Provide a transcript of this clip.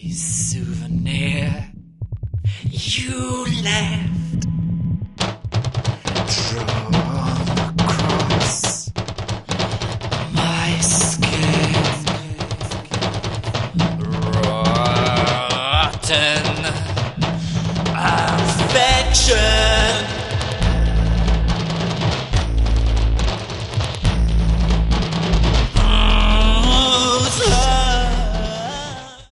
souvenir you left drawn across my skin, rotten affection.